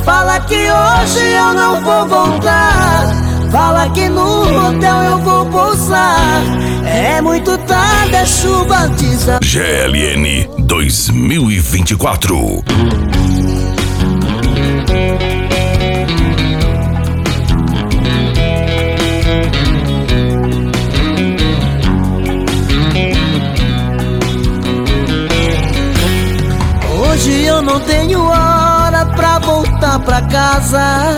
Fala que hoje eu não vou voltar. Fala que no hotel eu vou pousar. É muito tarde, a chuva desabou. GLN 2024. Hoje eu não tenho hora pra voltar pra casa.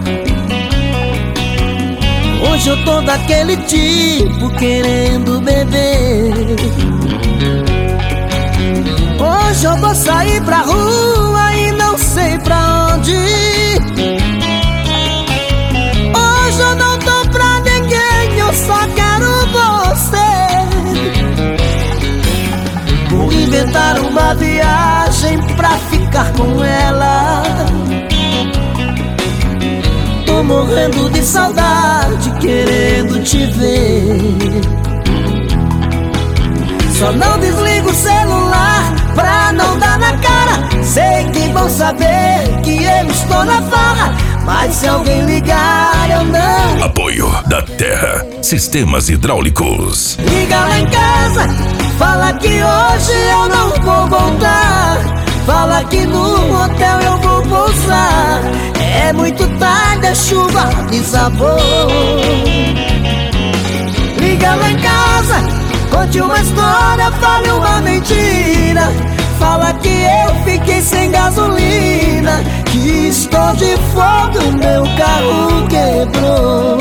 Hoje eu tô daquele tipo querendo beber. Hoje eu vou sair pra rua e não sei pra onde ir. Hoje eu não tô pra ninguém, eu só quero você. Vou inventar uma viagem pra ficar com ela. Tô morrendo de saudade, querendo te ver. Só não desligo o celular pra não dar na cara. Sei que vão saber que eu estou na farra, mas se alguém ligar eu não. Apoio da Terra Sistemas Hidráulicos. Liga lá em casa, fala que hoje eu não vou voltar. Fala que no hotel eu vou pousar. É muito tarde, a chuva desabou. Liga lá em casa, conte uma história, fale uma mentira. Fala que eu fiquei sem gasolina, que estou de folga, o meu carro quebrou.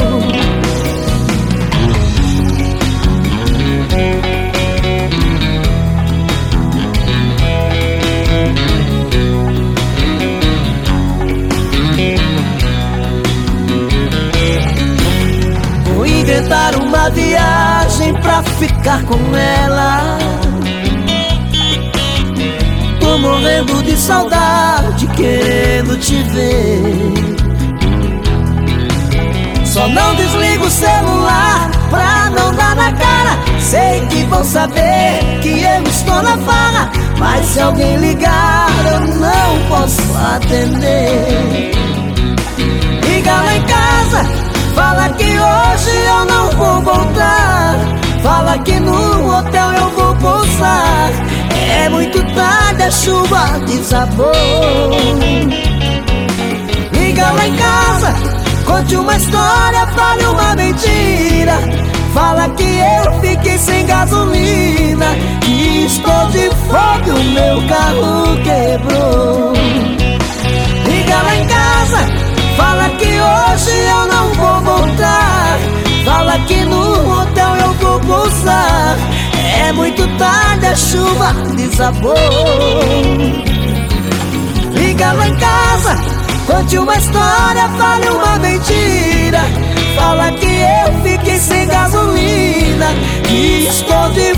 Vou inventar uma viagem pra ficar com ela. Tô morrendo de saudade, querendo te ver. Só não desligo o celular pra não dar na cara. Sei que vão saber que eu estou na farra, mas se alguém ligar eu não posso atender. Liga lá em casa, fala que hoje eu não vou voltar. Fala que no hotel eu vou pousar. É muito tarde, a chuva desabou. Liga lá em casa, conte uma história, fale uma mentira. Fala que eu fiquei sem gasolina, que estou de fome, o meu carro quebrou. Liga lá em casa, fala que hoje eu não vou voltar. Fala que no hotel eu vou pousar. É muito tarde, a chuva desabou. Liga lá em casa, conte uma história, fale uma mentira. Fala que eu fiquei sem gasolina, que estou de